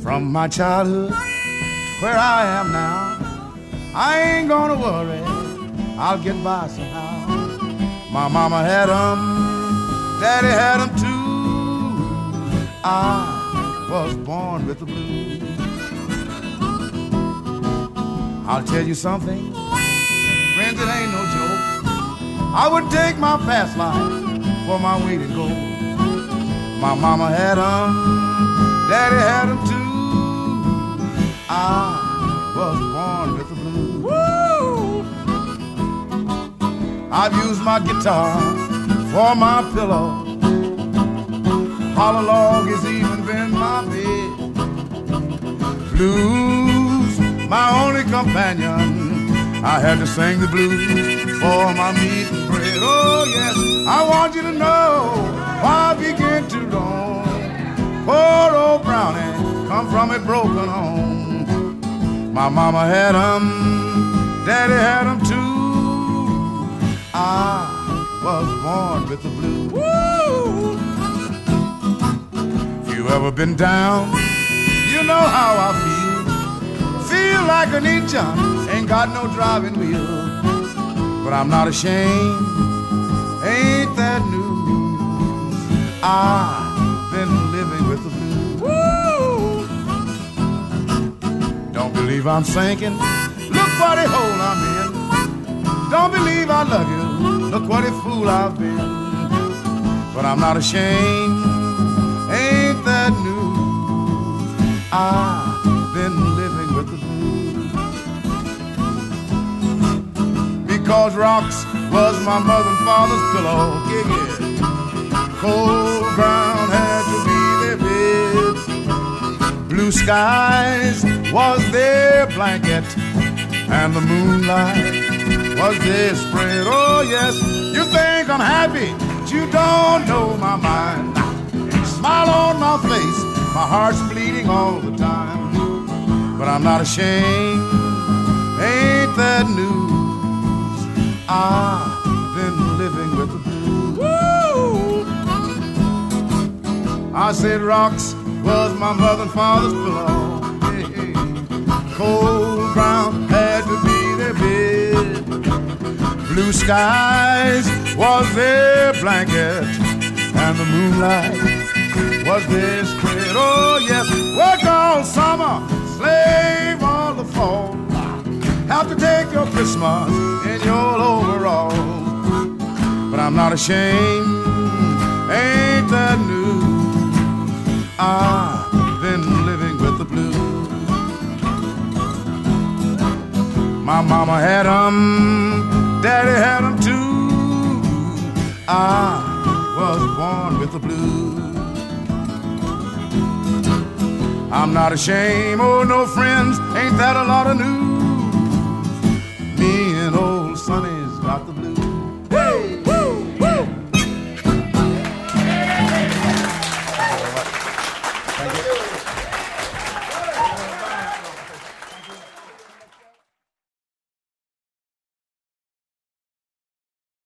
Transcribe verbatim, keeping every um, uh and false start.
From my childhood to where I am now, I ain't gonna worry, I'll get by somehow. My mama had 'em, daddy had 'em too. I was born with the blues. I'll tell you something, friends, it ain't no joke. I would take my past life for my way to go. My mama had 'em, daddy had 'em too. I was born with the blues. Woo! I've used my guitar for my pillow. Hollow log has even been my bed. Blues, my only companion. I had to sing the blues for my meat and bread. Oh yes, I want you to know why I began to roam. Poor old Brownie come from a broken home. My mama had 'em, daddy had 'em too. I was born with the blues. Woo! If you ever been down, you know how I feel. Feel like an engine, ain't got no driving wheel. But I'm not ashamed, ain't that news? I've been living with the blues. Woo! Don't believe I'm sinking, look what a hole I'm in. Don't believe I love you, look what a fool I've been. But I'm not ashamed, ain't that news? I've been living with the blues. Because rocks was my mother and father's pillow. Yeah, yeah. Cold ground had to be their bed. Blue skies was their blanket, and the moonlight was their spread. Oh yes, you think I'm happy, but you don't know my mind. Smile on my face, my heart's bleeding all the time. But I'm not ashamed, ain't that news? I've been living with the blues. Woo! I said rocks was my mother and father's pillow. Hey, hey. Cold ground had to be their bed. Blue skies was their blanket, and the moonlight was their spread. Oh yes, work all summer, slave all the fall. Have to take your Christmas in your overalls. But I'm not ashamed, ain't that news? I've been living with the blues. My mama had 'em, daddy had 'em too. I was born with the blues. I'm not ashamed, oh no friends, ain't that a lot of news?